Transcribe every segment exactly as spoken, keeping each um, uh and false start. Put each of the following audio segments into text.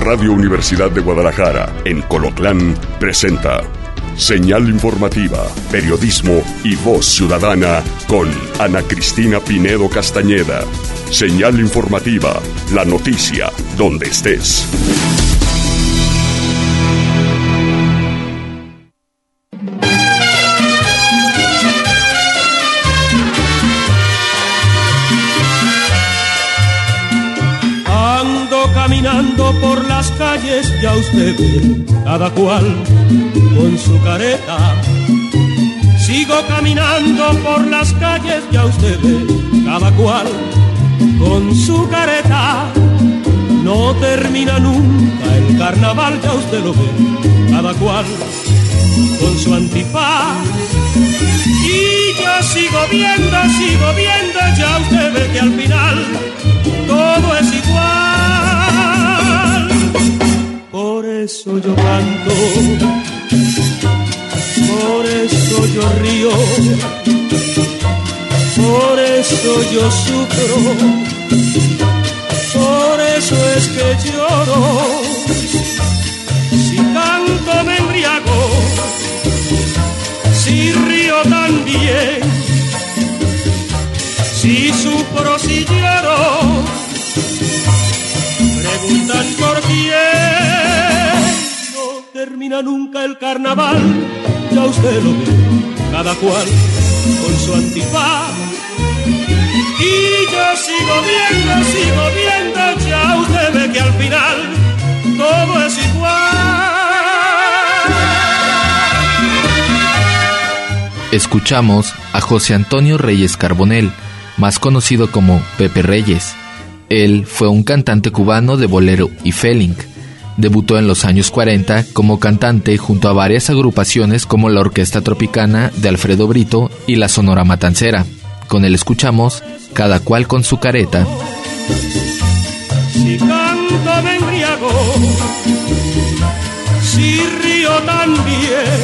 Radio Universidad de Guadalajara, en Colotlán, presenta Señal Informativa, Periodismo y Voz Ciudadana con Ana Cristina Pinedo Castañeda. Señal Informativa, la noticia donde estés. Caminando por las calles, ya usted ve, cada cual con su careta. Sigo caminando por las calles, ya usted ve, cada cual con su careta. No termina nunca el carnaval, ya usted lo ve, cada cual con su antifaz. Y yo sigo viendo, sigo viendo, ya usted ve que al final todo es igual. Por eso yo canto, por eso yo río, por eso yo sufro, por eso es que lloro. Si canto me embriago, si río también, si sufro, si lloro, preguntan por quién. No termina nunca el carnaval, ya usted lo ve, cada cual con su antifaz. Y yo sigo viendo, sigo viendo, ya usted ve que al final todo es igual. Escuchamos a José Antonio Reyes Carbonell, más conocido como Pepe Reyes. Él fue un cantante cubano de bolero y felling. Debutó en los años cuarenta como cantante junto a varias agrupaciones como la Orquesta Tropicana de Alfredo Brito y la Sonora Matancera. Con él escuchamos Cada cual con su careta. Si canto me embriago, si río también,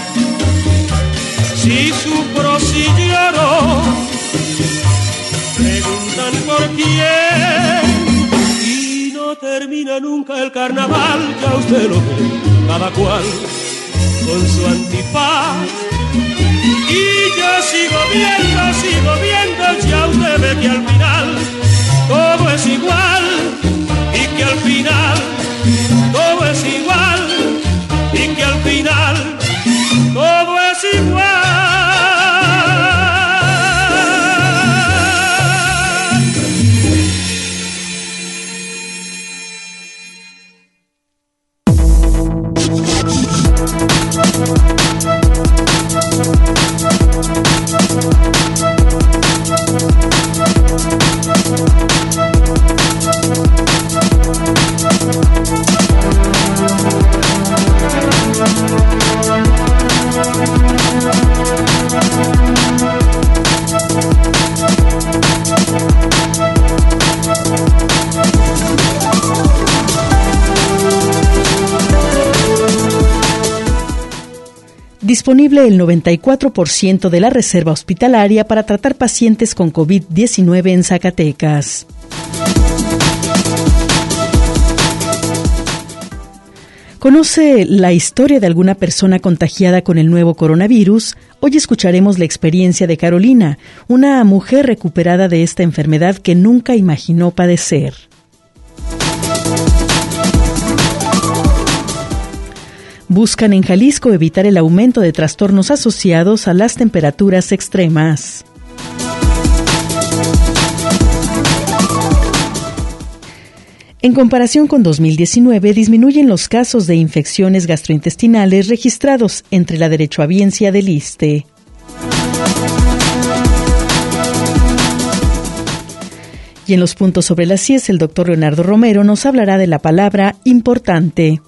si sufro, si lloro, preguntan por quién. Y no termina nunca el carnaval, ya usted lo ve, cada cual con su antifaz. Y yo sigo viendo, sigo viendo, ya usted ve que al final todo es igual. Y que al final todo es igual. Y que al final todo es igual. Disponible el noventa y cuatro por ciento de la reserva hospitalaria para tratar pacientes con COVID diecinueve en Zacatecas. ¿Conoce la historia de alguna persona contagiada con el nuevo coronavirus? Hoy escucharemos la experiencia de Carolina, una mujer recuperada de esta enfermedad que nunca imaginó padecer. Buscan en Jalisco evitar el aumento de trastornos asociados a las temperaturas extremas. En comparación con dos mil diecinueve, disminuyen los casos de infecciones gastrointestinales registrados entre la derechohabiencia del ISSSTE. Y en los puntos sobre las I E S, el doctor Leonardo Romero nos hablará de la palabra importante.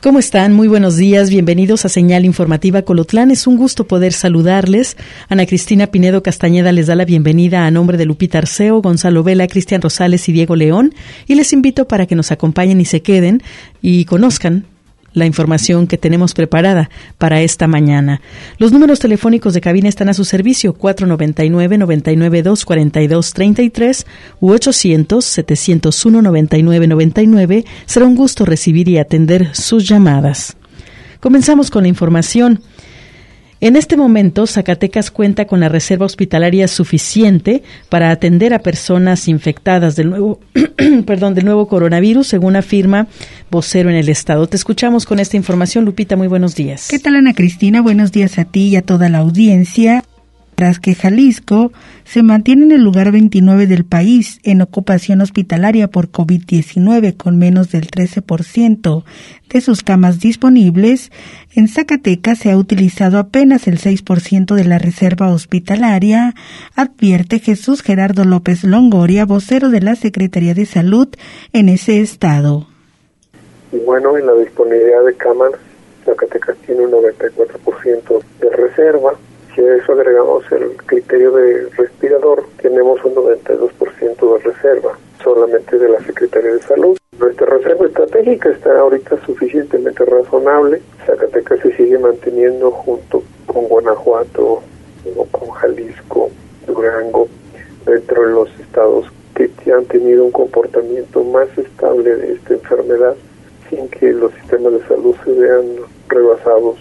¿Cómo están? Muy buenos días, bienvenidos a Señal Informativa Colotlán. Es un gusto poder saludarles. Ana Cristina Pinedo Castañeda les da la bienvenida a nombre de Lupita Arceo, Gonzalo Vela, Cristian Rosales y Diego León, y les invito para que nos acompañen y se queden y conozcan la información que tenemos preparada para esta mañana. Los números telefónicos de cabina están a su servicio, cuatro nueve nueve, nueve nueve dos, cuatro dos tres tres u ochocientos, setecientos uno, noventa y nueve noventa y nueve. Será un gusto recibir y atender sus llamadas. Comenzamos con la información. En este momento, Zacatecas cuenta con la reserva hospitalaria suficiente para atender a personas infectadas del nuevo, perdón, del nuevo coronavirus, según afirma vocero en el estado. Te escuchamos con esta información, Lupita. Muy buenos días. ¿Qué tal, Ana Cristina? Buenos días a ti y a toda la audiencia. Tras que Jalisco se mantiene en el lugar veintinueve del país en ocupación hospitalaria por covid diecinueve con menos del trece por ciento de sus camas disponibles, en Zacatecas se ha utilizado apenas el seis por ciento de la reserva hospitalaria, advierte Jesús Gerardo López Longoria, vocero de la Secretaría de Salud en ese estado. Y bueno, en la disponibilidad de camas, Zacatecas tiene un noventa y cuatro por ciento de reserva. Si a eso agregamos el criterio de respirador, tenemos un noventa y dos por ciento de reserva, solamente de la Secretaría de Salud. Nuestra reserva estratégica está ahorita suficientemente razonable. Zacatecas se sigue manteniendo junto con Guanajuato, o con Jalisco, Durango, dentro de los estados que han tenido un comportamiento más estable de esta enfermedad, sin que los sistemas de salud se vean rebasados.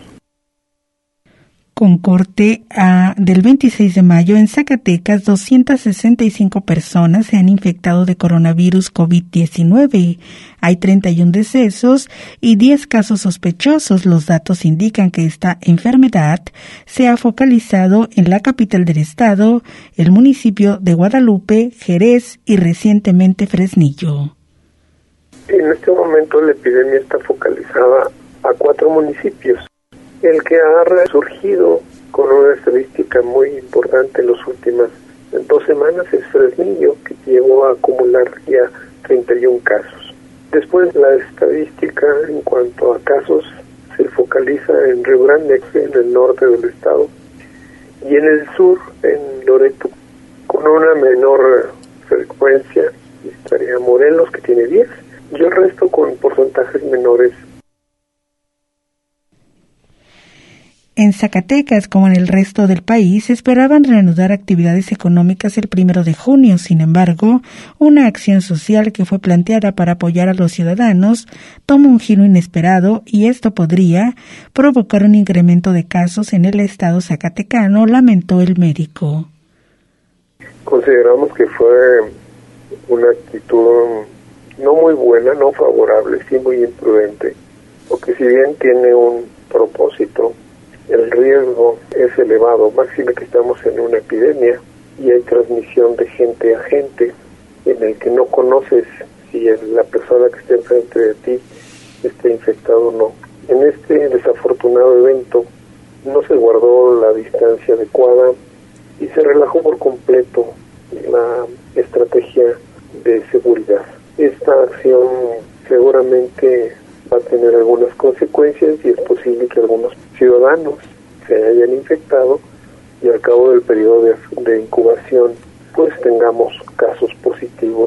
Con corte a, del veintiséis de mayo, en Zacatecas, doscientas sesenta y cinco personas se han infectado de coronavirus covid diecinueve. Hay treinta y uno decesos y diez casos sospechosos. Los datos indican que esta enfermedad se ha focalizado en la capital del estado, el municipio de Guadalupe, Jerez y recientemente Fresnillo. En este momento la epidemia está focalizada a cuatro municipios. El que ha resurgido con una estadística muy importante en las últimas dos semanas es Fresnillo, que llegó a acumular ya treinta y uno casos. Después la estadística en cuanto a casos se focaliza en Río Grande, en el norte del estado, y en el sur, en Loreto, con una menor frecuencia, estaría Morelos, que tiene diez, y el resto con porcentajes menores. En Zacatecas, como en el resto del país, esperaban reanudar actividades económicas el primero de junio. Sin embargo, una acción social que fue planteada para apoyar a los ciudadanos toma un giro inesperado y esto podría provocar un incremento de casos en el estado zacatecano, lamentó el médico. Consideramos que fue una actitud no muy buena, no favorable, sí muy imprudente, porque si bien tiene un propósito, el riesgo es elevado, máxime que estamos en una epidemia y hay transmisión de gente a gente en el que no conoces si la persona que está enfrente de ti está infectado o no. En este desafortunado evento no se guardó la distancia adecuada y se relajó por completo la estrategia de seguridad. Esta acción seguramente va a tener algunas consecuencias y es posible que algunos ciudadanos se hayan infectado y al cabo del periodo de, de incubación pues tengamos casos positivos.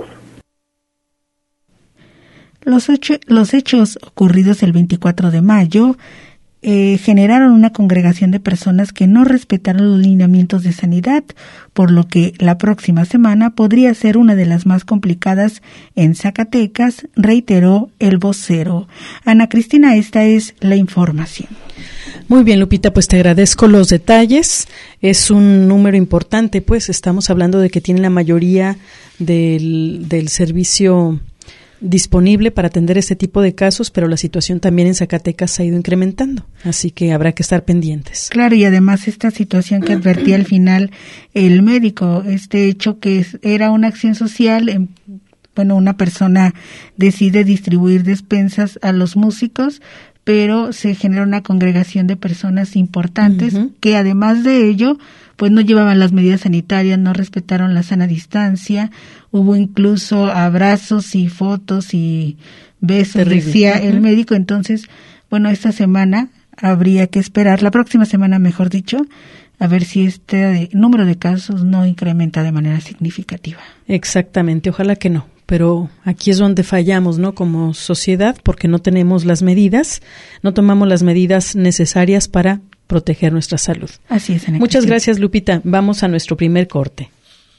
Los, hecho, los hechos ocurridos el veinticuatro de mayo eh, generaron una congregación de personas que no respetaron los lineamientos de sanidad, por lo que la próxima semana podría ser una de las más complicadas en Zacatecas, reiteró el vocero. Ana Cristina, esta es la información. Muy bien, Lupita, pues te agradezco los detalles. Es un número importante, pues estamos hablando de que tiene la mayoría del, del servicio disponible para atender este tipo de casos, pero la situación también en Zacatecas ha ido incrementando, así que habrá que estar pendientes. Claro, y además esta situación que advertía al final el médico, este hecho que es, era una acción social, en, bueno, una persona decide distribuir despensas a los músicos, pero se genera una congregación de personas importantes uh-huh. que además de ello, pues no llevaban las medidas sanitarias, no respetaron la sana distancia, hubo incluso abrazos y fotos y besos, Terrible. decía uh-huh. el médico. Entonces, bueno, esta semana habría que esperar, la próxima semana mejor dicho, a ver si este número de casos no incrementa de manera significativa. Exactamente, ojalá que no. Pero aquí es donde fallamos, ¿no? Como sociedad, porque no tenemos las medidas, no tomamos las medidas necesarias para proteger nuestra salud. Así es, Ana Muchas Cristina. gracias, Lupita. Vamos a nuestro primer corte.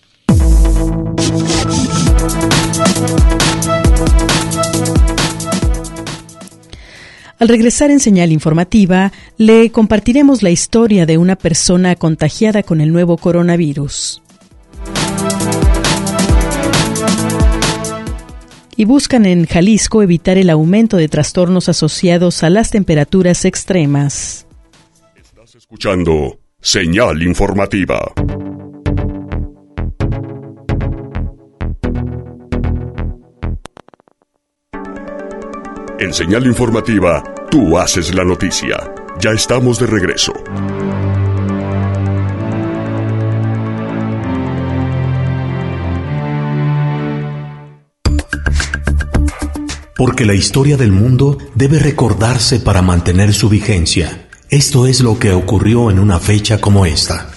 Al regresar en Señal Informativa, le compartiremos la historia de una persona contagiada con el nuevo coronavirus. Y buscan en Jalisco evitar el aumento de trastornos asociados a las temperaturas extremas. Estás escuchando Señal Informativa. En Señal Informativa, tú haces la noticia. Ya estamos de regreso. Porque la historia del mundo debe recordarse para mantener su vigencia. Esto es lo que ocurrió en una fecha como esta.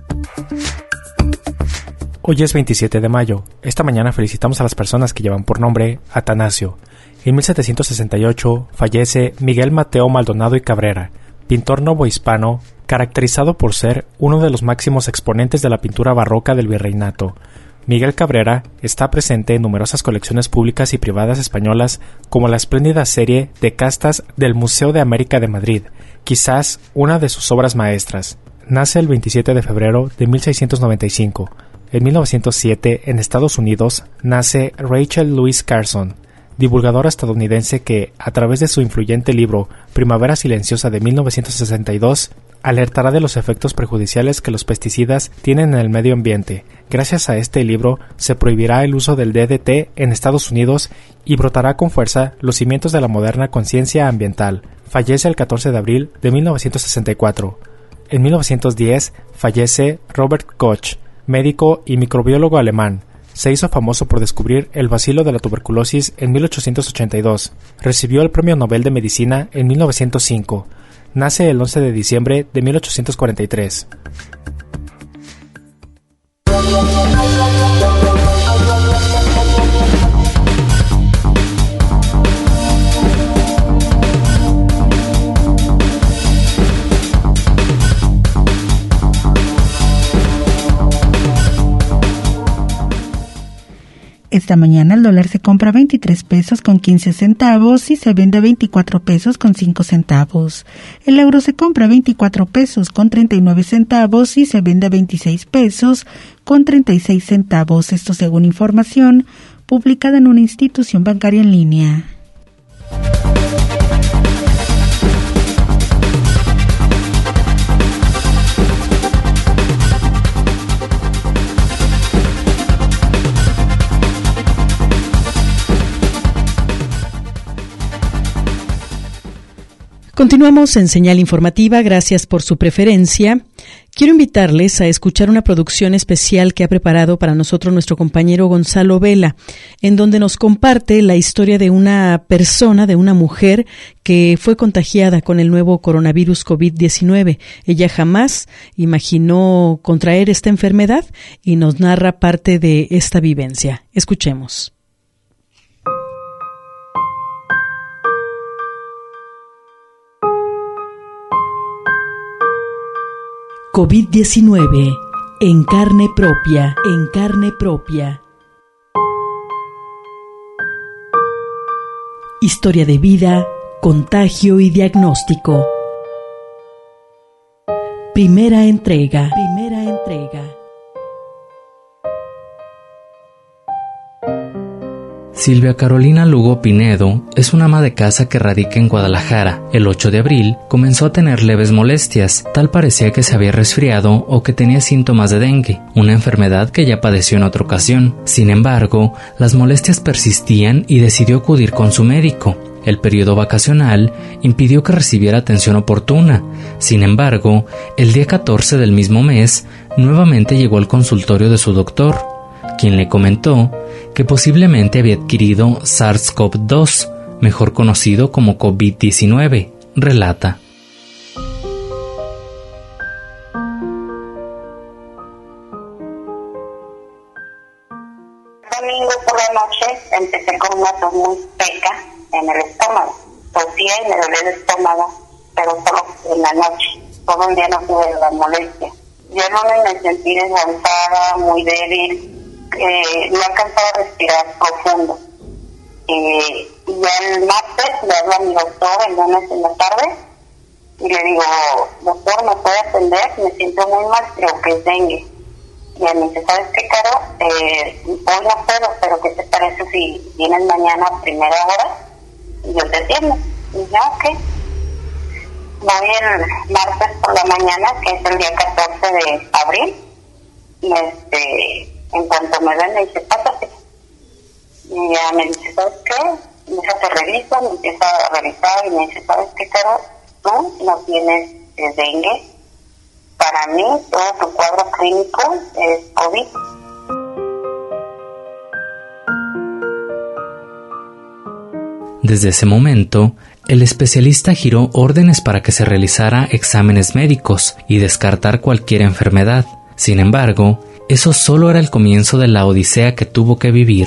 Hoy es veintisiete de mayo. Esta mañana felicitamos a las personas que llevan por nombre Atanasio. En mil setecientos sesenta y ocho fallece Miguel Mateo Maldonado y Cabrera, pintor novohispano, caracterizado por ser uno de los máximos exponentes de la pintura barroca del virreinato. Miguel Cabrera está presente en numerosas colecciones públicas y privadas españolas, como la espléndida serie de castas del Museo de América de Madrid, quizás una de sus obras maestras. Nace el veintisiete de febrero de mil seiscientos noventa y cinco. En mil novecientos siete, en Estados Unidos, nace Rachel Louise Carson, divulgadora estadounidense que, a través de su influyente libro Primavera Silenciosa de mil novecientos sesenta y dos, alertará de los efectos perjudiciales que los pesticidas tienen en el medio ambiente. Gracias a este libro, se prohibirá el uso del D D T en Estados Unidos y brotará con fuerza los cimientos de la moderna conciencia ambiental. Fallece el catorce de abril de mil novecientos sesenta y cuatro. En mil novecientos diez, fallece Robert Koch, médico y microbiólogo alemán. Se hizo famoso por descubrir el bacilo de la tuberculosis en mil ochocientos ochenta y dos. Recibió el Premio Nobel de Medicina en mil novecientos cinco. Nace el once de diciembre de mil ochocientos cuarenta y tres. Esta mañana el dólar se compra a veintitrés pesos con quince centavos y se vende a veinticuatro pesos con cinco centavos. El euro se compra a veinticuatro pesos con treinta y nueve centavos y se vende a veintiséis pesos con treinta y seis centavos. Esto según información publicada en una institución bancaria en línea. Continuamos en Señal Informativa, gracias por su preferencia. Quiero invitarles a escuchar una producción especial que ha preparado para nosotros nuestro compañero Gonzalo Vela, en donde nos comparte la historia de una persona, de una mujer que fue contagiada con el nuevo coronavirus covid diecinueve. Ella jamás imaginó contraer esta enfermedad y nos narra parte de esta vivencia. Escuchemos. covid diecinueve, en carne propia, en carne propia. Historia de vida, contagio y diagnóstico. Primera entrega, primera entrega. Silvia Carolina Lugo Pinedo es una ama de casa que radica en Guadalajara. El ocho de abril comenzó a tener leves molestias, tal parecía que se había resfriado o que tenía síntomas de dengue, una enfermedad que ya padeció en otra ocasión. Sin embargo, las molestias persistían y decidió acudir con su médico. El periodo vacacional impidió que recibiera atención oportuna. Sin embargo, el día catorce del mismo mes, nuevamente llegó al consultorio de su doctor, quien le comentó que posiblemente había adquirido SARS-CoV dos, mejor conocido como covid diecinueve. relata. Domingo por la noche empecé con una tos muy seca en el estómago. Tosía y me dolía el estómago, pero solo en la noche. Todo el día no tuve la molestia. Yo no me sentí descansada, muy débil, eh, no alcanzaba a respirar profundo. Eh, y ya el martes le hablo a mi doctor el lunes en la tarde y le digo, doctor, ¿me puede atender? Me siento muy mal, creo que es dengue. Y él me dice, ¿sabes qué, Caro? Eh, hoy no puedo, pero ¿qué te parece si vienes mañana a primera hora? Y yo te atiendo. Y ya, ok. Voy el martes por la mañana, que es el día catorce de abril, y este, en cuanto me ven, me dice, pásate. Y ya me dice, ¿sabes qué? Me te reviso, me empieza a revisar y me dice, ¿sabes qué, Caro? Tú no tienes eh, dengue. Para mí, todo tu cuadro clínico es COVID. Desde ese momento, el especialista giró órdenes para que se realizara exámenes médicos y descartar cualquier enfermedad. Sin embargo, eso solo era el comienzo de la odisea que tuvo que vivir.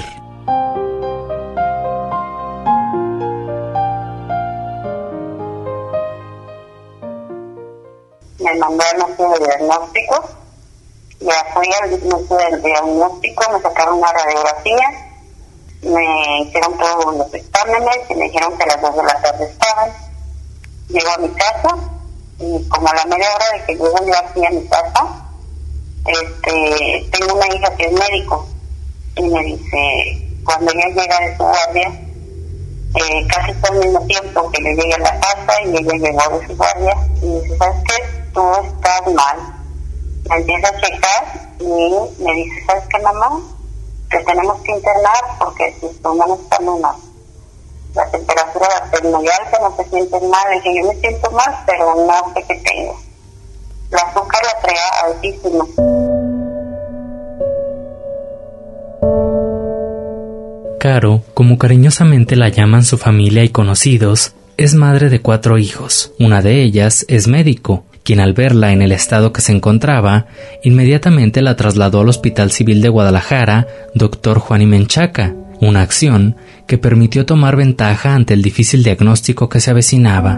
Me mandó al núcleo de diagnóstico, ya fui al núcleo del diagnóstico, me sacaron una radiografía, me hicieron todos los exámenes y me dijeron que a las dos de la tarde estaban. Llego a mi casa y como a la media hora de que llego yo aquí a mi casa, este, tengo una hija que es médico y me dice, cuando ella llega de su guardia, eh, casi todo el mismo tiempo que le llegué a la casa y ella llegó de su guardia y me dice, ¿sabes qué? Tú estás mal. Me empieza a checar y me dice, ¿sabes qué, mamá? Te tenemos que internar porque tu estómago está muy mal. La temperatura va a ser muy alta, no te sientes mal. Le dije, yo me siento mal, pero no sé qué tengo. La azúcar la traía altísima. Caro, como cariñosamente la llaman su familia y conocidos, es madre de cuatro hijos. Una de ellas es médico, quien al verla en el estado que se encontraba, inmediatamente la trasladó al Hospital Civil de Guadalajara, doctor Juan Menchaca, una acción que permitió tomar ventaja ante el difícil diagnóstico que se avecinaba.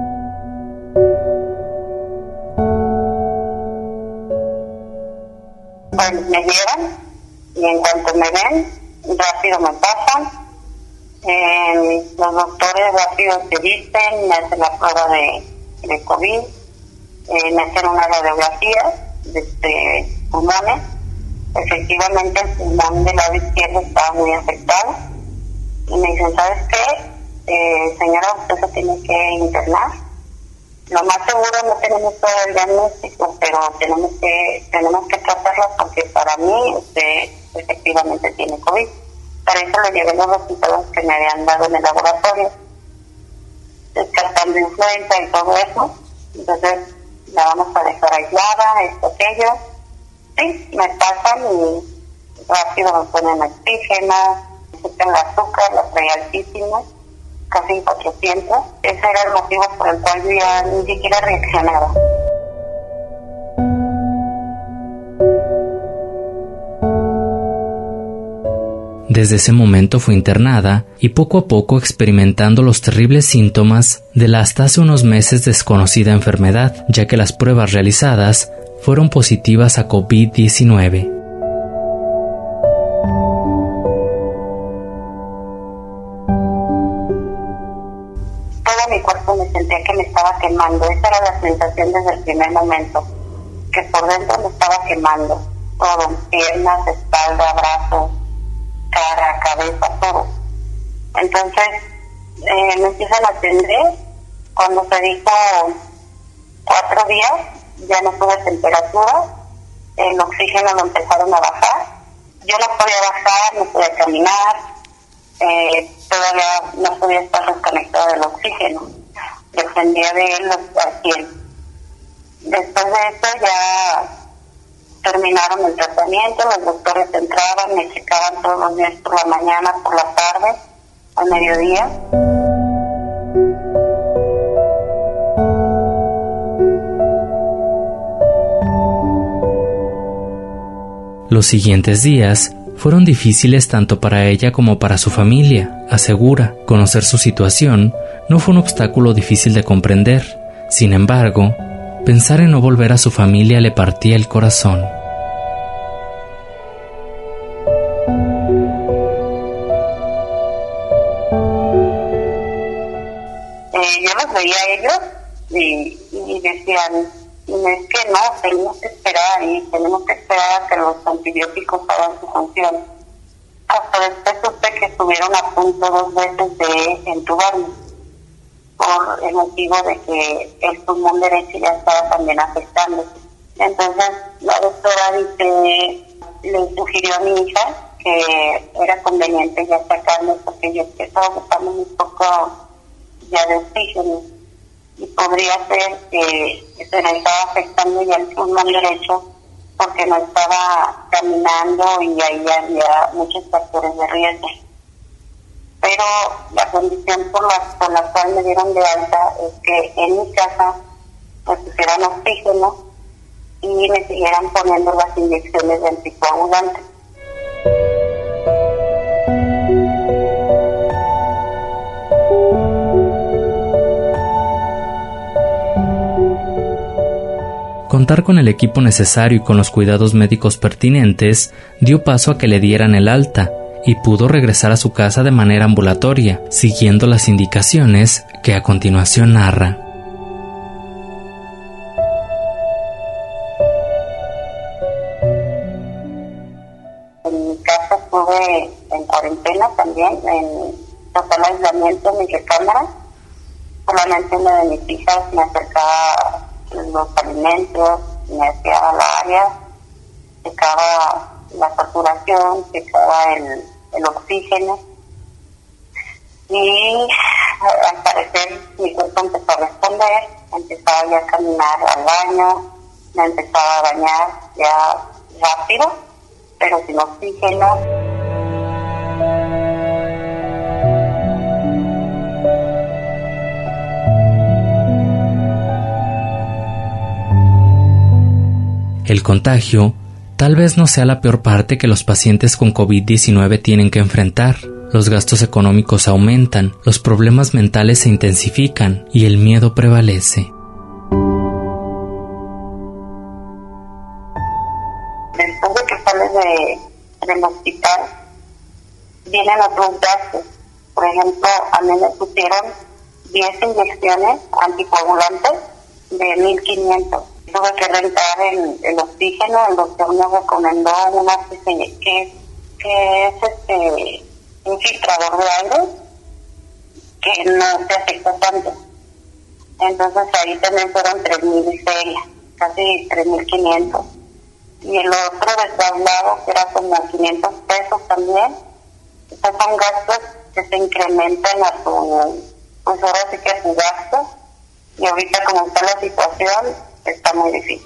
Bueno, me llevan y en cuanto me ven, rápido me pasan. Eh, los doctores rápido se visten, me hacen la prueba de, de COVID. Eh, me hacen una radiografía de, de pulmones. Efectivamente el pulmón del lado izquierdo estaba muy afectado y me dicen, ¿sabes qué? Eh, señora, usted se tiene que internar. Lo más seguro no tenemos todo el diagnóstico, pero tenemos que tenemos que tratarlo porque para mí usted efectivamente tiene COVID. Para eso le llevé los resultados que me habían dado en el laboratorio, descartando influenza y todo eso. Entonces la vamos a dejar aislada, esto, aquello. Sí, me pasan y rápido me ponen oxígeno, me quitan el azúcar, la traía altísima, casi en cuatrocientos. Ese era el motivo por el cual yo ya ni siquiera reaccionaba. Desde ese momento fue internada y poco a poco experimentando los terribles síntomas de la hasta hace unos meses desconocida enfermedad, ya que las pruebas realizadas fueron positivas a COVID diecinueve. Todo mi cuerpo me sentía que me estaba quemando. Esa era la sensación desde el primer momento, que por dentro me estaba quemando. Todo, piernas, espalda, brazos, cara, cabeza, todo. Entonces eh, me empiezan a atender. Cuando se dijo cuatro días ya no tuve temperatura, el oxígeno lo empezaron a bajar, yo no podía bajar, no podía caminar, eh, todavía no podía estar desconectada del oxígeno, dependía de él al cien. Después de eso ya terminaron el tratamiento, los doctores entraban, me checaban todos los días por la mañana, por la tarde, al mediodía. Los siguientes días fueron difíciles tanto para ella como para su familia, asegura. Conocer su situación no fue un obstáculo difícil de comprender. Sin embargo, pensar en no volver a su familia le partía el corazón. Eh, yo los veía a ellos y, y decían, es que no, tenemos que esperar y tenemos que esperar a que los antibióticos hagan su función. Hasta después supe que estuvieron a punto dos veces de entubarme por el motivo de que el pulmón derecho ya estaba también afectándose. Entonces la doctora dice, le sugirió a mi hija que era conveniente ya sacarme porque yo estaba ocupando un poco ya de oxígeno y podría ser que se me estaba afectando ya el pulmón derecho porque no estaba caminando y ahí había muchos factores de riesgo. Pero la condición por la, por la cual me dieron de alta es que en mi casa me pusieran oxígeno y me siguieran poniendo las inyecciones de anticoagulantes. Contar con el equipo necesario y con los cuidados médicos pertinentes dio paso a que le dieran el alta y pudo regresar a su casa de manera ambulatoria, siguiendo las indicaciones que a continuación narra. En mi casa estuve en cuarentena también, en total aislamiento en mi recámara. Solamente una de mis hijas me acercaba los alimentos, me hacía la área, checaba la saturación, checaba el, el oxígeno y al parecer mi cuerpo empezó a responder, empezaba ya a caminar al baño, me empezaba a bañar ya rápido, pero sin oxígeno. El contagio tal vez no sea la peor parte que los pacientes con COVID diecinueve tienen que enfrentar. Los gastos económicos aumentan, los problemas mentales se intensifican y el miedo prevalece. Después de que sales de, del hospital, vienen otros gastos. Por ejemplo, a mí me pusieron diez inyecciones anticoagulantes de mil quinientos. Tuve que rentar el, el oxígeno, el doctor me recomendó una que, se, que, que es este, un filtrador de aire que no se afecta tanto. Entonces ahí también fueron tres mil y feria, casi tres mil quinientos. Y el otro de traslado, que era como quinientos pesos también. Estos son gastos que se incrementan a tu, pues ahora sí que a tu gasto. Y ahorita como está la situación, está muy difícil.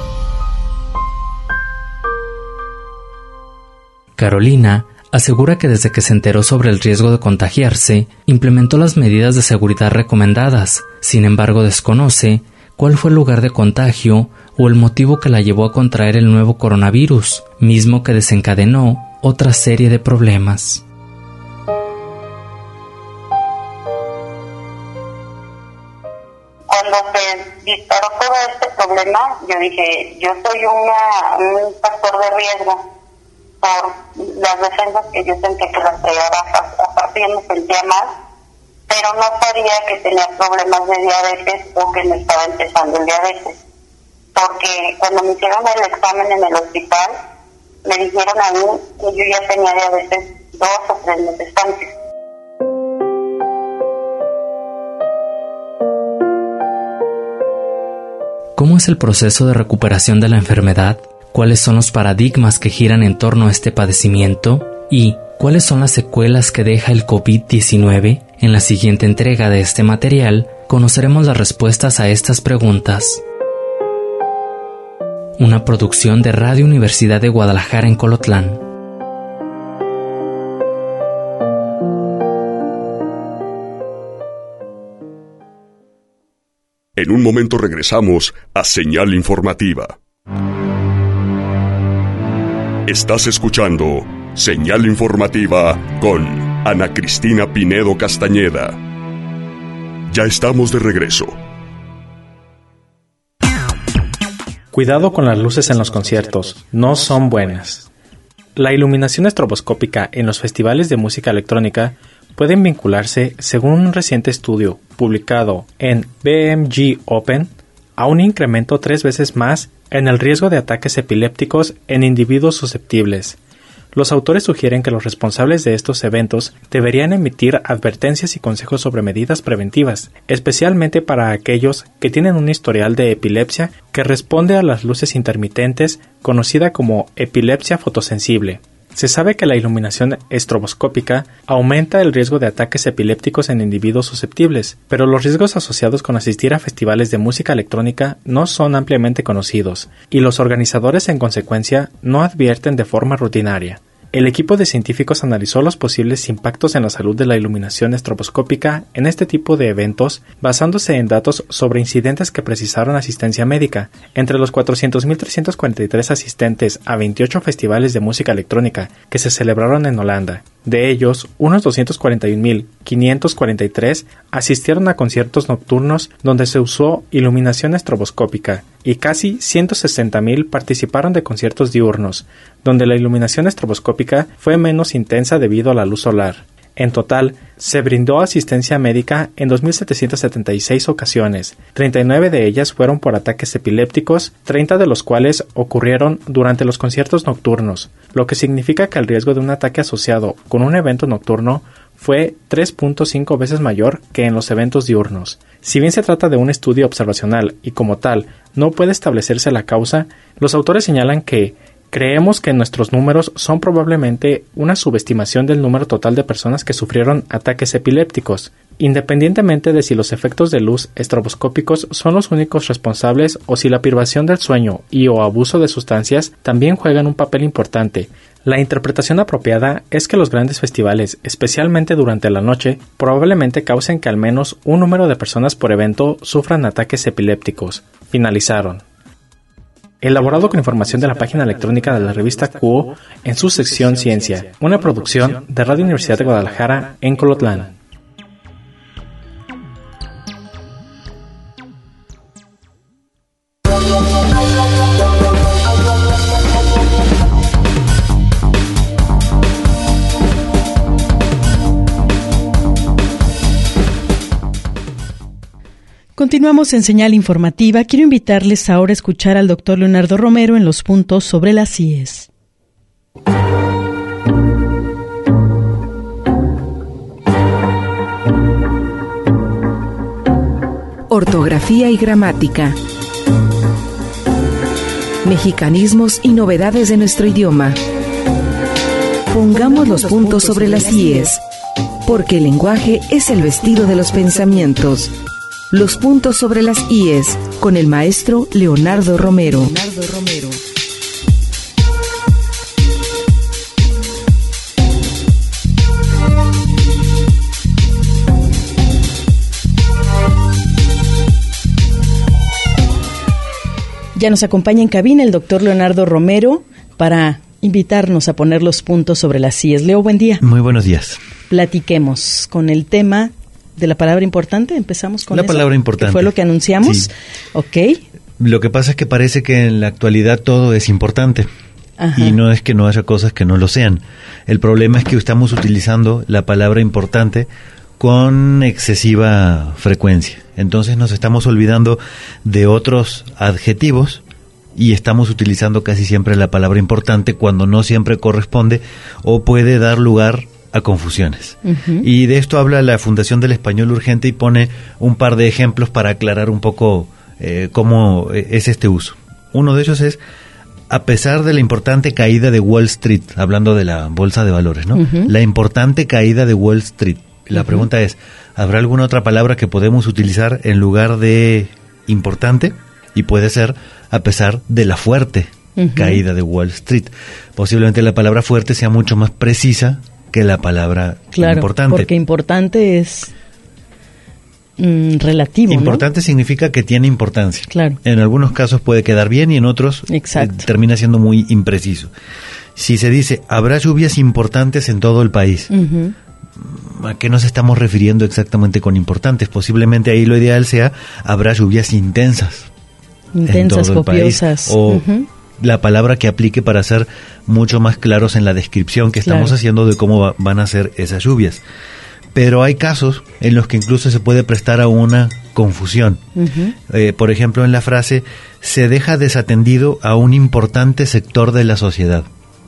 Carolina asegura que desde que se enteró sobre el riesgo de contagiarse, implementó las medidas de seguridad recomendadas. Sin embargo, desconoce cuál fue el lugar de contagio o el motivo que la llevó a contraer el nuevo coronavirus, mismo que desencadenó otra serie de problemas. Cuando se disparó todo este problema, yo dije, yo soy una, un factor de riesgo por las defensas que yo sentía que las traía bajas. Aparte yo me sentía mal, pero no sabía que tenía problemas de diabetes o que me estaba empezando el diabetes. Porque cuando me hicieron el examen en el hospital, me dijeron a mí que yo ya tenía diabetes dos o tres meses antes. ¿Cómo es el proceso de recuperación de la enfermedad? ¿Cuáles son los paradigmas que giran en torno a este padecimiento? ¿Y cuáles son las secuelas que deja el COVID diecinueve? En la siguiente entrega de este material, conoceremos las respuestas a estas preguntas. Una producción de Radio Universidad de Guadalajara en Colotlán. En un momento regresamos a Señal Informativa. Estás escuchando Señal Informativa con Ana Cristina Pinedo Castañeda. Ya estamos de regreso. Cuidado con las luces en los conciertos, no son buenas. La iluminación estroboscópica en los festivales de música electrónica pueden vincularse, según un reciente estudio publicado en B M G Open, a un incremento tres veces más en el riesgo de ataques epilépticos en individuos susceptibles. Los autores sugieren que los responsables de estos eventos deberían emitir advertencias y consejos sobre medidas preventivas, especialmente para aquellos que tienen un historial de epilepsia que responde a las luces intermitentes, conocida como epilepsia fotosensible. Se sabe que la iluminación estroboscópica aumenta el riesgo de ataques epilépticos en individuos susceptibles, pero los riesgos asociados con asistir a festivales de música electrónica no son ampliamente conocidos, y los organizadores en consecuencia no advierten de forma rutinaria. El equipo de científicos analizó los posibles impactos en la salud de la iluminación estroboscópica en este tipo de eventos basándose en datos sobre incidentes que precisaron asistencia médica. Entre los cuatrocientos mil trescientos cuarenta y tres asistentes a veintiocho festivales de música electrónica que se celebraron en Holanda, de ellos, unos doscientos cuarenta y un mil quinientos cuarenta y tres asistieron a conciertos nocturnos donde se usó iluminación estroboscópica y casi ciento sesenta mil participaron de conciertos diurnos, donde la iluminación estroboscópica fue menos intensa debido a la luz solar. En total, se brindó asistencia médica en dos mil setecientas setenta y seis ocasiones, treinta y nueve de ellas fueron por ataques epilépticos, treinta de los cuales ocurrieron durante los conciertos nocturnos, lo que significa que el riesgo de un ataque asociado con un evento nocturno fue tres punto cinco veces mayor que en los eventos diurnos. Si bien se trata de un estudio observacional y como tal no puede establecerse la causa, los autores señalan que creemos que nuestros números son probablemente una subestimación del número total de personas que sufrieron ataques epilépticos, independientemente de si los efectos de luz estroboscópicos son los únicos responsables o si la privación del sueño y o abuso de sustancias también juegan un papel importante. La interpretación apropiada es que los grandes festivales, especialmente durante la noche, probablemente causen que al menos un número de personas por evento sufran ataques epilépticos. Finalizaron. Elaborado con información de la página electrónica de la revista Q O en su sección Ciencia, una producción de Radio Universidad de Guadalajara en Colotlán. Continuamos en Señal Informativa. Quiero invitarles ahora a escuchar al doctor Leonardo Romero en los puntos sobre las I E S. Ortografía y gramática. Mexicanismos y novedades de nuestro idioma. Pongamos los puntos sobre las I E S, porque el lenguaje es el vestido de los pensamientos. Los puntos sobre las I E S con el maestro Leonardo Romero. Leonardo Romero. Ya nos acompaña en cabina el doctor Leonardo Romero para invitarnos a poner los puntos sobre las I E S. Leo, buen día. Muy buenos días. Platiquemos con el tema de la palabra importante. Empezamos con la eso, palabra importante. Que fue lo que anunciamos. Sí. Ok. Lo que pasa es que parece que en la actualidad todo es importante. Ajá. Y no es que no haya cosas que no lo sean. El problema es que estamos utilizando la palabra importante con excesiva frecuencia. Entonces nos estamos olvidando de otros adjetivos y estamos utilizando casi siempre la palabra importante cuando no siempre corresponde o puede dar lugar a confusiones. Uh-huh. Y de esto habla la Fundación del Español Urgente y pone un par de ejemplos para aclarar un poco eh, cómo es este uso. Uno de ellos es: a pesar de la importante caída de Wall Street, hablando de la bolsa de valores, ¿no? Uh-huh. La importante caída de Wall Street. La uh-huh. pregunta es, ¿habrá alguna otra palabra que podemos utilizar en lugar de importante? Y puede ser a pesar de la fuerte uh-huh. caída de Wall Street. Posiblemente la palabra fuerte sea mucho más precisa que la palabra claro, importante. Porque importante es mm, relativo, Importante ¿no? significa que tiene importancia. Claro. En algunos casos puede quedar bien y en otros eh, termina siendo muy impreciso. Si se dice, habrá lluvias importantes en todo el país, uh-huh. ¿a qué nos estamos refiriendo exactamente con importantes? Posiblemente ahí lo ideal sea, habrá lluvias intensas. Intensas, en todo copiosas. El país, o uh-huh. la palabra que aplique para ser mucho más claros en la descripción que estamos claro. haciendo de cómo va, van a ser esas lluvias. Pero hay casos en los que incluso se puede prestar a una confusión. Uh-huh. Eh, por ejemplo, en la frase, se deja desatendido a un importante sector de la sociedad.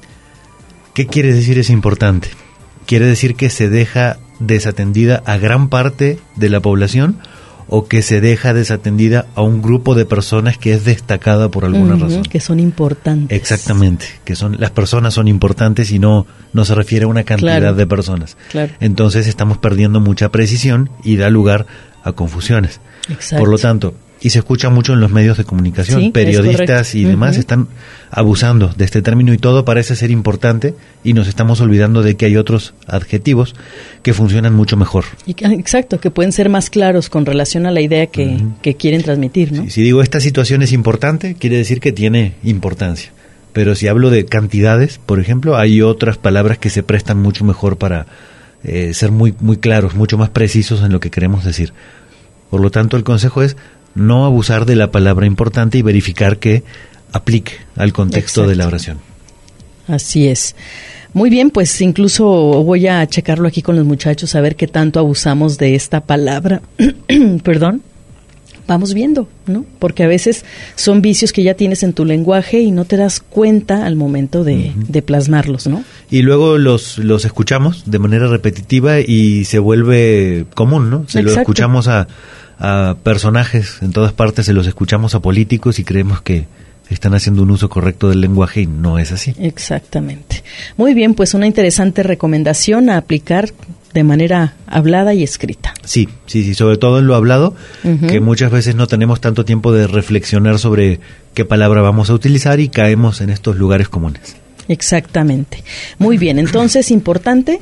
¿Qué quiere decir ese importante? ¿Quiere decir que se deja desatendida a gran parte de la población o que se deja desatendida a un grupo de personas que es destacada por alguna uh-huh, razón? Que son importantes. Exactamente, que son las personas son importantes y no, no se refiere a una cantidad claro, de personas. Claro. Entonces estamos perdiendo mucha precisión y da lugar a confusiones. Exacto. Por lo tanto, y se escucha mucho en los medios de comunicación, sí, periodistas y demás uh-huh. están abusando de este término y todo parece ser importante y nos estamos olvidando de que hay otros adjetivos que funcionan mucho mejor. Y, exacto, que pueden ser más claros con relación a la idea que, uh-huh. que quieren transmitir, ¿no? Sí, si digo esta situación es importante, quiere decir que tiene importancia. Pero si hablo de cantidades, por ejemplo, hay otras palabras que se prestan mucho mejor para eh, ser muy, muy claros, mucho más precisos en lo que queremos decir. Por lo tanto, el consejo es no abusar de la palabra importante y verificar que aplique al contexto Exacto. de la oración. Así es. Muy bien, pues incluso voy a checarlo aquí con los muchachos a ver qué tanto abusamos de esta palabra. Perdón. Vamos viendo, ¿no? Porque a veces son vicios que ya tienes en tu lenguaje y no te das cuenta al momento de, uh-huh. de plasmarlos, ¿no? Y luego los los escuchamos de manera repetitiva y se vuelve común, ¿no? Se Exacto. lo escuchamos a a personajes en todas partes, se los escuchamos a políticos y creemos que están haciendo un uso correcto del lenguaje y no es así. Exactamente. Muy bien, pues una interesante recomendación a aplicar de manera hablada y escrita. Sí, sí, sí, sobre todo en lo hablado, uh-huh. que muchas veces no tenemos tanto tiempo de reflexionar sobre qué palabra vamos a utilizar y caemos en estos lugares comunes. Exactamente. Muy bien, entonces importante,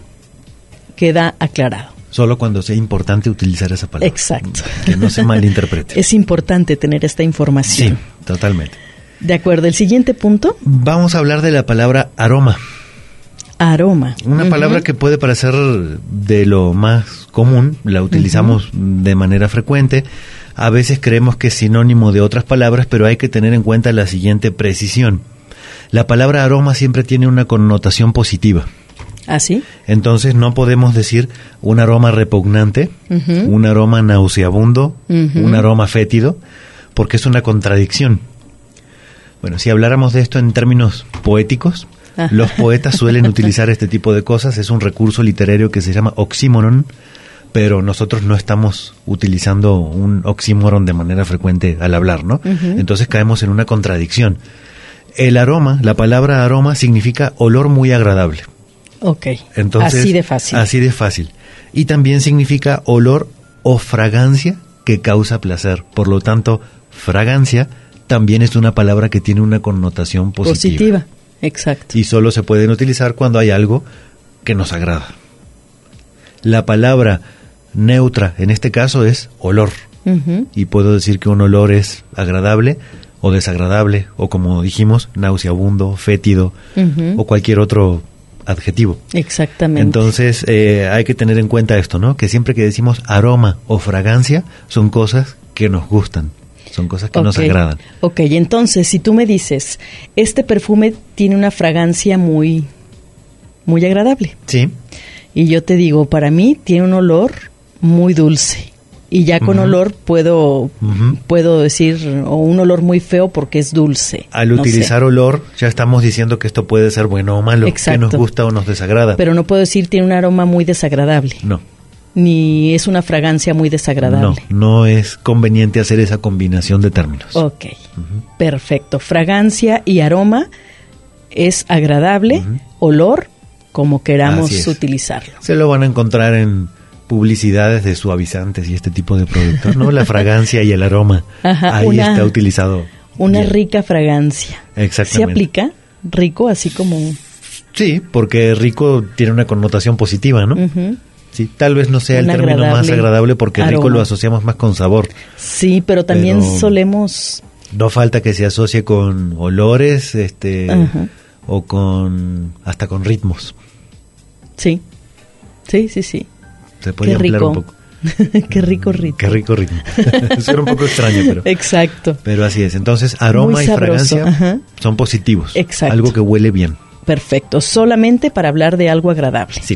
queda aclarado. Solo cuando sea importante utilizar esa palabra. Exacto. Que no se malinterprete. Es importante tener esta información. Sí, totalmente. De acuerdo. ¿El siguiente punto? Vamos a hablar de la palabra aroma. Aroma. Una uh-huh. palabra que puede parecer de lo más común, la utilizamos uh-huh. de manera frecuente. A veces creemos que es sinónimo de otras palabras, pero hay que tener en cuenta la siguiente precisión. La palabra aroma siempre tiene una connotación positiva. ¿Ah, sí? Entonces no podemos decir un aroma repugnante, uh-huh. un aroma nauseabundo, uh-huh. un aroma fétido, porque es una contradicción. Bueno, si habláramos de esto en términos poéticos, Ajá. los poetas suelen utilizar este tipo de cosas, es un recurso literario que se llama oxímoron, pero nosotros no estamos utilizando un oxímoron de manera frecuente al hablar, ¿no? Uh-huh. Entonces caemos en una contradicción. El aroma, la palabra aroma significa olor muy agradable. Ok, entonces, así de fácil. Así de fácil. Y también significa olor o fragancia que causa placer. Por lo tanto, fragancia también es una palabra que tiene una connotación positiva. Positiva, exacto. Y solo se pueden utilizar cuando hay algo que nos agrada. La palabra neutra en este caso es olor. Uh-huh. Y puedo decir que un olor es agradable o desagradable, o como dijimos, nauseabundo, fétido, uh-huh. o cualquier otro adjetivo. Exactamente. Entonces eh, hay que tener en cuenta esto, ¿no? Que siempre que decimos aroma o fragancia son cosas que nos gustan, son cosas que okay. nos agradan. Ok, entonces si tú me dices, este perfume tiene una fragancia muy, muy agradable. Sí. Y yo te digo, para mí tiene un olor muy dulce. Y ya con uh-huh. olor puedo uh-huh. puedo decir, o un olor muy feo porque es dulce. Al no utilizar sé. olor, ya estamos diciendo que esto puede ser bueno o malo, Exacto. que nos gusta o nos desagrada. Pero no puedo decir tiene un aroma muy desagradable. No. Ni es una fragancia muy desagradable. No, no es conveniente hacer esa combinación de términos. Ok, uh-huh. perfecto. Fragancia y aroma es agradable, uh-huh. olor, como queramos utilizarlo. Se lo van a encontrar en publicidades de suavizantes y este tipo de productos, ¿no? La fragancia y el aroma. Ajá, ahí una, está utilizado. Una bien. Rica fragancia. Exactamente. ¿Se aplica? Rico, así como... Sí, porque rico tiene una connotación positiva, ¿no? Uh-huh. Sí, tal vez no sea un el término más agradable porque aroma. Rico lo asociamos más con sabor. Sí, pero también pero solemos... No falta que se asocie con olores, este... Uh-huh. o con hasta con ritmos. Sí, sí, sí, sí. Se puede Qué ampliar rico. un poco. Qué rico ritmo. Qué rico ritmo. Suena un poco extraño, pero... Exacto. Pero así es. Entonces, aroma Muy y sabroso. fragancia Ajá. son positivos. Exacto. Algo que huele bien. Perfecto. Solamente para hablar de algo agradable. Sí.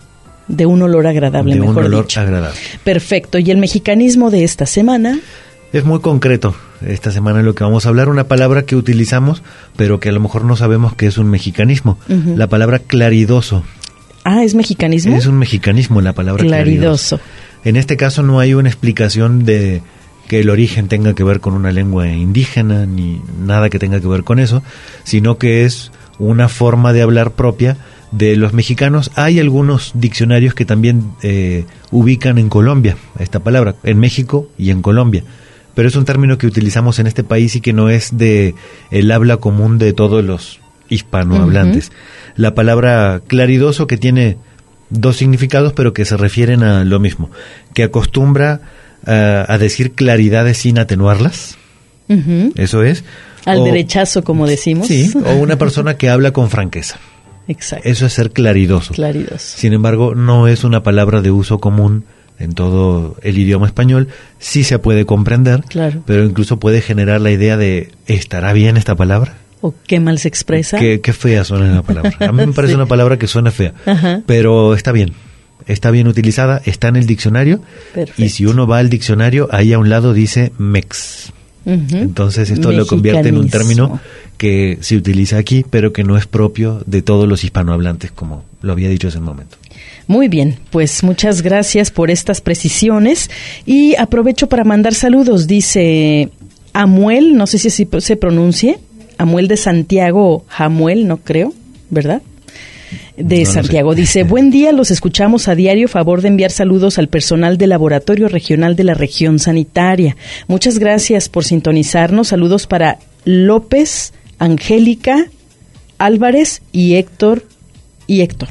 De un olor agradable, De mejor un olor dicho. agradable. Perfecto. Y el mexicanismo de esta semana... Es muy concreto esta semana lo que vamos a hablar, una palabra que utilizamos, pero que a lo mejor no sabemos que es un mexicanismo. Uh-huh. La palabra claridoso. Ah, ¿es mexicanismo? Es un mexicanismo la palabra claridoso. Claridoso. En este caso no hay una explicación de que el origen tenga que ver con una lengua indígena, ni nada que tenga que ver con eso, sino que es una forma de hablar propia de los mexicanos. Hay algunos diccionarios que también eh, ubican en Colombia esta palabra, en México y en Colombia. Pero es un término que utilizamos en este país y que no es de el habla común de todos los hispanohablantes. Uh-huh. La palabra claridoso, que tiene dos significados, pero que se refieren a lo mismo, que acostumbra uh, a decir claridades sin atenuarlas. Uh-huh. Eso es. Al o, derechazo, como decimos. Sí, o una persona que habla con franqueza. Exacto. Eso es ser claridoso. Claridoso. Sin embargo, no es una palabra de uso común en todo el idioma español. Sí se puede comprender, claro, pero incluso puede generar la idea de ¿estará bien esta palabra? O qué mal se expresa. Qué, qué fea suena la palabra. A mí me parece sí. una palabra que suena fea, ajá, pero está bien. Está bien utilizada, está en el diccionario. Perfecto. Y si uno va al diccionario, ahí a un lado dice mex. Uh-huh. Entonces esto lo convierte en un término que se utiliza aquí, pero que no es propio de todos los hispanohablantes, como lo había dicho hace un momento. Muy bien, pues muchas gracias por estas precisiones y aprovecho para mandar saludos. Dice Amuel, no sé si así se pronuncie, Amuel de Santiago, Jamuel, no creo, ¿verdad? De no, Santiago. No sé. Dice, buen día, los escuchamos a diario, favor de enviar saludos al personal del Laboratorio Regional de la Región Sanitaria. Muchas gracias por sintonizarnos. Saludos para López, Angélica, Álvarez y Héctor y Héctor.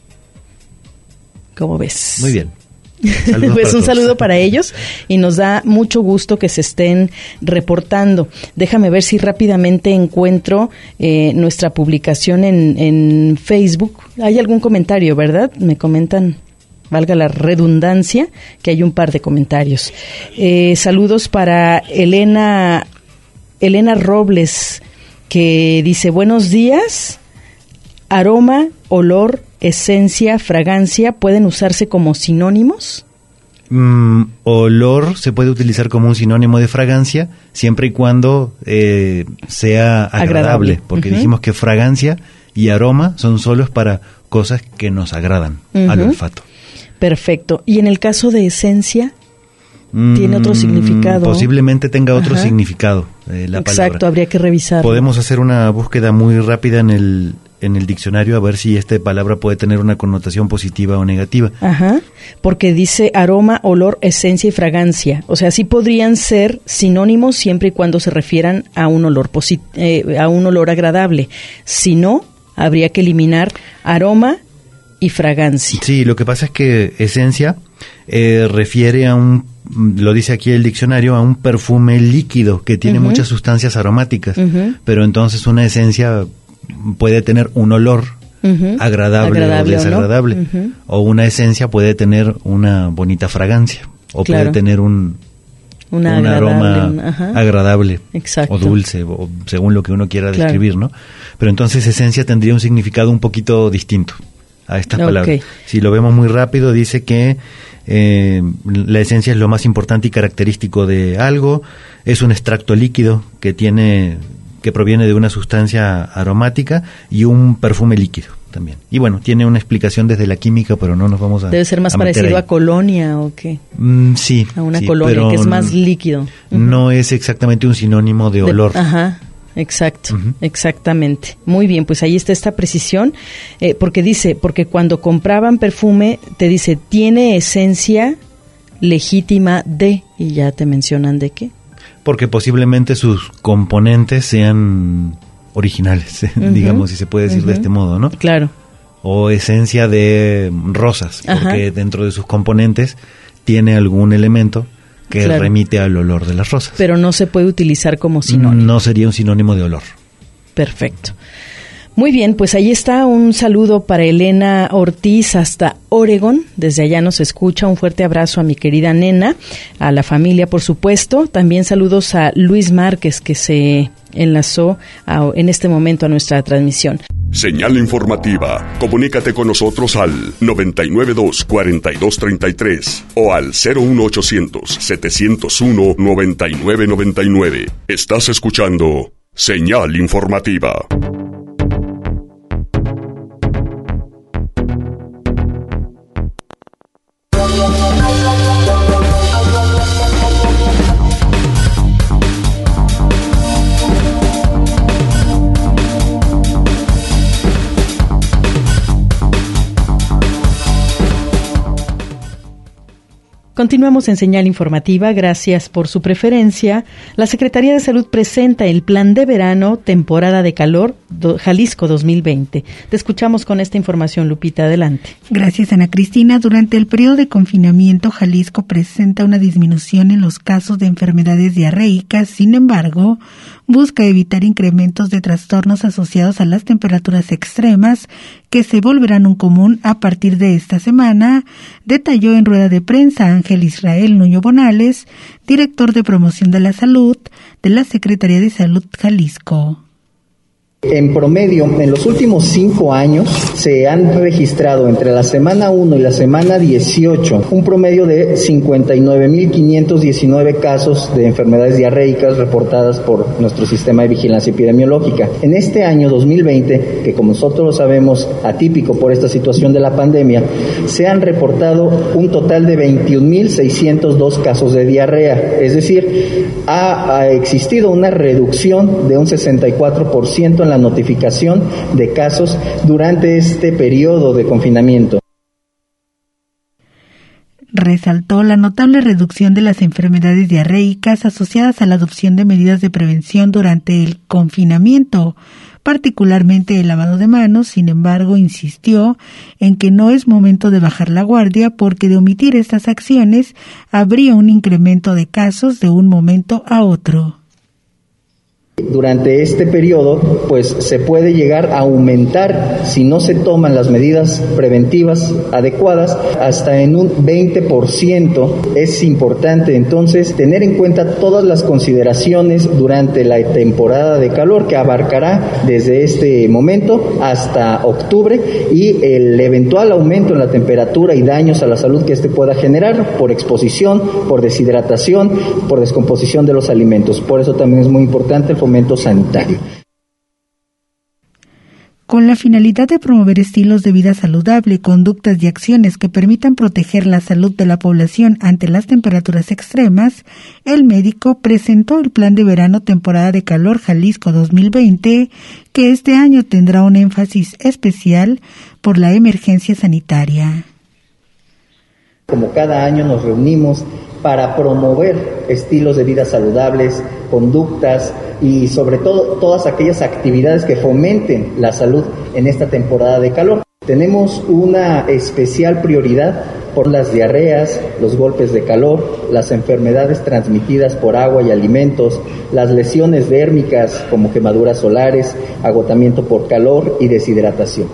¿Cómo ves? Muy bien. Pues un saludo para ellos y nos da mucho gusto que se estén reportando. Déjame ver si rápidamente encuentro eh, nuestra publicación en, en Facebook. Hay algún comentario, ¿verdad? Me comentan, valga la redundancia, que hay un par de comentarios. Eh, saludos para Elena, Elena Robles, que dice, buenos días, aroma, olor, esencia, fragancia, ¿pueden usarse como sinónimos? Mm, olor se puede utilizar como un sinónimo de fragancia siempre y cuando eh, sea agradable, agradable. Porque uh-huh. dijimos que fragancia y aroma son solos para cosas que nos agradan uh-huh. al olfato. Perfecto. ¿Y en el caso de esencia? ¿Tiene otro significado? Posiblemente tenga otro Ajá. significado eh, la Exacto, palabra. Exacto, habría que revisarlo. Podemos hacer una búsqueda muy rápida en el en el diccionario a ver si esta palabra puede tener una connotación positiva o negativa. Ajá, porque dice aroma, olor, esencia y fragancia. O sea, sí podrían ser sinónimos siempre y cuando se refieran a un olor posit- eh, a un olor agradable. Si no, habría que eliminar aroma y fragancia. Sí, lo que pasa es que esencia eh, refiere a un, lo dice aquí el diccionario, a un perfume líquido que tiene uh-huh. muchas sustancias aromáticas, uh-huh. pero entonces una esencia puede tener un olor uh-huh. agradable, agradable o desagradable, o, no. uh-huh. o una esencia puede tener una bonita fragancia o claro. puede tener un, una un aroma un, agradable Exacto. o dulce, o según lo que uno quiera claro. describir, ¿no? Pero entonces esencia tendría un significado un poquito distinto a estas okay. palabras. Si lo vemos muy rápido, dice que eh, la esencia es lo más importante y característico de algo, es un extracto líquido que tiene que proviene de una sustancia aromática y un perfume líquido también. Y bueno, tiene una explicación desde la química, pero no nos vamos a Debe ser más a parecido ahí. a colonia o qué. Mm, sí. A una sí, colonia que es más líquido. Uh-huh. No es exactamente un sinónimo de, de olor. Ajá. Exacto, uh-huh. exactamente. Muy bien, pues ahí está esta precisión, eh, porque dice, porque cuando compraban perfume, te dice, tiene esencia legítima de, y ya te mencionan de qué. Porque posiblemente sus componentes sean originales, uh-huh. digamos, si se puede decir uh-huh. de este modo, ¿no? Claro. O esencia de rosas, Ajá. porque dentro de sus componentes tiene algún elemento que claro. remite al olor de las rosas. Pero no se puede utilizar como sinónimo. No sería un sinónimo de olor. Perfecto. Muy bien, pues ahí está un saludo para Elena Ortiz hasta Oregon. Desde allá nos escucha. Un fuerte abrazo a mi querida nena, a la familia, por supuesto. También saludos a Luis Márquez, que se enlazó a, en este momento a nuestra transmisión. Señal informativa. Comunícate con nosotros al noventa y nueve dos, cuarenta y dos treinta y tres o al cero uno ochocientos, setecientos uno, noventa y nueve noventa y nueve. Estás escuchando Señal informativa. Continuamos en Señal Informativa, gracias por su preferencia. La Secretaría de Salud presenta el Plan de Verano, Temporada de Calor, do, Jalisco dos mil veinte. Te escuchamos con esta información, Lupita, adelante. Gracias, Ana Cristina. Durante el periodo de confinamiento, Jalisco presenta una disminución en los casos de enfermedades diarreicas. Sin embargo, busca evitar incrementos de trastornos asociados a las temperaturas extremas que se volverán un común a partir de esta semana, detalló en rueda de prensa Ángel Israel Nuño Bonales, director de Promoción de la Salud de la Secretaría de Salud Jalisco. En promedio, en los últimos cinco años, se han registrado entre la semana uno y la semana dieciocho un promedio de cincuenta y nueve mil quinientos diecinueve casos de enfermedades diarreicas reportadas por nuestro sistema de vigilancia epidemiológica. En este año dos mil veinte, que como nosotros lo sabemos, atípico por esta situación de la pandemia, se han reportado un total de veintiún mil seiscientos dos casos de diarrea. Es decir, ha, ha existido una reducción de un sesenta y cuatro por ciento en la notificación de casos durante este periodo de confinamiento. Resaltó la notable reducción de las enfermedades diarreicas asociadas a la adopción de medidas de prevención durante el confinamiento, particularmente el lavado de manos. Sin embargo, insistió en que no es momento de bajar la guardia porque de omitir estas acciones habría un incremento de casos de un momento a otro. Durante este periodo, pues se puede llegar a aumentar, si no se toman las medidas preventivas adecuadas, hasta en un veinte por ciento. Es importante entonces tener en cuenta todas las consideraciones durante la temporada de calor, que abarcará desde este momento hasta octubre, y el eventual aumento en la temperatura y daños a la salud que este pueda generar por exposición, por deshidratación, por descomposición de los alimentos. Por eso también es muy importante el fomento sanitario. Con la finalidad de promover estilos de vida saludable, conductas y acciones que permitan proteger la salud de la población ante las temperaturas extremas, el médico presentó el Plan de Verano Temporada de Calor Jalisco dos mil veinte, que este año tendrá un énfasis especial por la emergencia sanitaria. Como cada año nos reunimos para promover estilos de vida saludables, conductas y sobre todo todas aquellas actividades que fomenten la salud en esta temporada de calor. Tenemos una especial prioridad por las diarreas, los golpes de calor, las enfermedades transmitidas por agua y alimentos, las lesiones dérmicas como quemaduras solares, agotamiento por calor y deshidratación.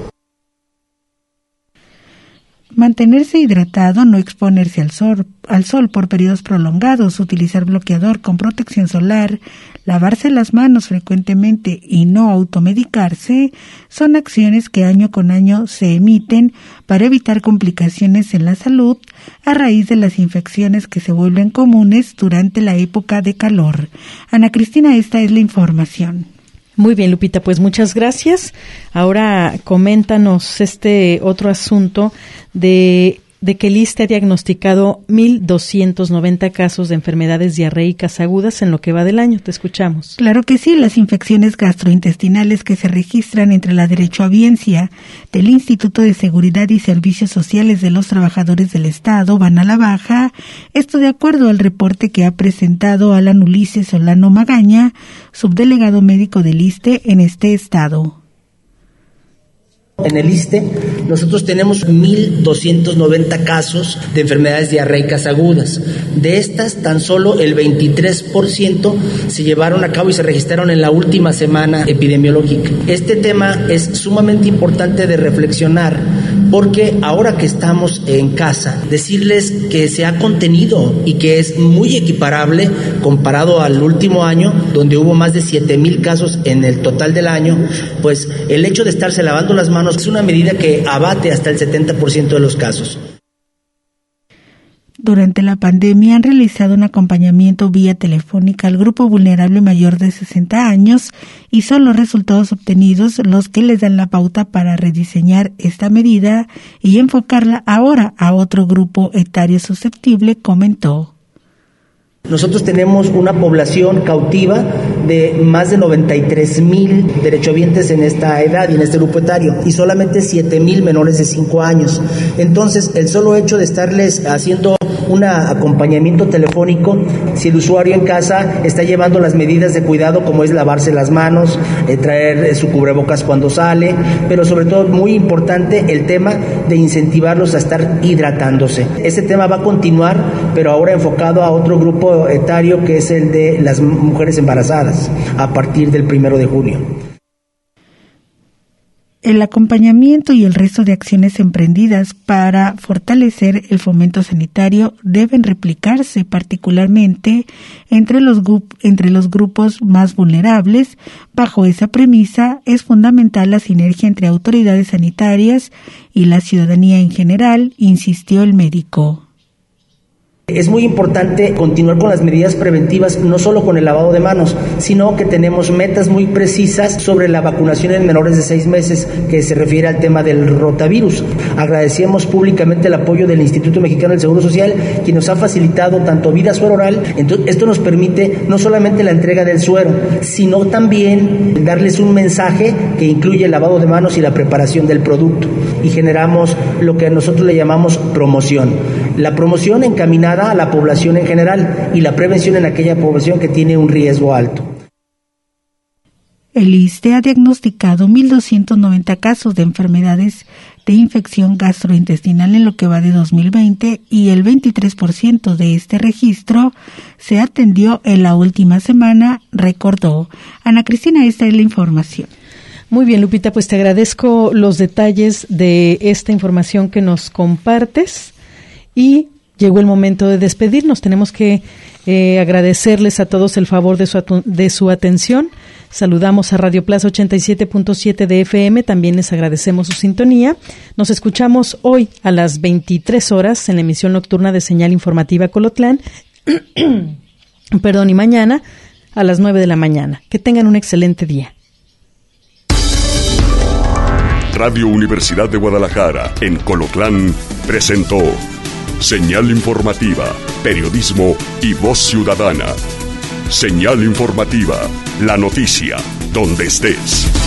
Mantenerse hidratado, no exponerse al sol, al sol por periodos prolongados, utilizar bloqueador con protección solar, lavarse las manos frecuentemente y no automedicarse son acciones que año con año se emiten para evitar complicaciones en la salud a raíz de las infecciones que se vuelven comunes durante la época de calor. Ana Cristina, esta es la información. Muy bien, Lupita, pues muchas gracias. Ahora coméntanos este otro asunto de, de que el I S S S T E ha diagnosticado mil doscientos noventa casos de enfermedades diarreicas agudas en lo que va del año. Te escuchamos. Claro que sí, las infecciones gastrointestinales que se registran entre la derechohabiencia del Instituto de Seguridad y Servicios Sociales de los Trabajadores del Estado van a la baja. Esto de acuerdo al reporte que ha presentado Alan Ulises Solano Magaña, subdelegado médico del I S S S T E en este estado. En el I S S S T E nosotros tenemos mil doscientos noventa casos de enfermedades diarreicas agudas. De estas, tan solo el veintitrés por ciento se llevaron a cabo y se registraron en la última semana epidemiológica. Este tema es sumamente importante de reflexionar, porque ahora que estamos en casa, decirles que se ha contenido y que es muy equiparable comparado al último año, donde hubo más de siete mil casos en el total del año, pues el hecho de estarse lavando las manos es una medida que abate hasta el setenta por ciento de los casos. Durante la pandemia han realizado un acompañamiento vía telefónica al grupo vulnerable mayor de sesenta años y son los resultados obtenidos los que les dan la pauta para rediseñar esta medida y enfocarla ahora a otro grupo etario susceptible, comentó. Nosotros tenemos una población cautiva de más de noventa y tres mil derechohabientes en esta edad y en este grupo etario, y solamente siete mil menores de cinco años. Entonces, el solo hecho de estarles haciendo un acompañamiento telefónico, si el usuario en casa está llevando las medidas de cuidado, como es lavarse las manos, eh, traer su cubrebocas cuando sale, pero sobre todo, muy importante, el tema de incentivarlos a estar hidratándose. Ese tema va a continuar, pero ahora enfocado a otro grupo etario, que es el de las mujeres embarazadas, a partir del primero de junio. El acompañamiento y el resto de acciones emprendidas para fortalecer el fomento sanitario deben replicarse particularmente entre los, grup- entre los grupos más vulnerables. Bajo esa premisa, es fundamental la sinergia entre autoridades sanitarias y la ciudadanía en general, insistió el médico. Es muy importante continuar con las medidas preventivas, no solo con el lavado de manos, sino que tenemos metas muy precisas sobre la vacunación en menores de seis meses, que se refiere al tema del rotavirus. Agradecemos públicamente el apoyo del Instituto Mexicano del Seguro Social, quien nos ha facilitado tanto vida suero oral. Entonces, esto nos permite no solamente la entrega del suero, sino también darles un mensaje que incluye el lavado de manos y la preparación del producto. Y generamos lo que nosotros le llamamos promoción. La promoción encaminada a la población en general y la prevención en aquella población que tiene un riesgo alto. El I S S S T E ha diagnosticado mil doscientos noventa casos de enfermedades de infección gastrointestinal en lo que va de dos mil veinte y el veintitrés por ciento de este registro se atendió en la última semana, recordó. Ana Cristina, esta es la información. Muy bien, Lupita, pues te agradezco los detalles de esta información que nos compartes y llegó el momento de despedirnos. Tenemos que eh, agradecerles a todos el favor de su, atu- de su atención. Saludamos a Radio Plaza ochenta y siete punto siete de F M. También les agradecemos su sintonía. Nos escuchamos hoy a las veintitrés horas en la emisión nocturna de Señal Informativa Colotlán. Perdón, y mañana a las nueve de la mañana. Que tengan un excelente día. Radio Universidad de Guadalajara en Colotlán presentó Señal Informativa, Periodismo y Voz Ciudadana. Señal Informativa, la noticia, donde estés.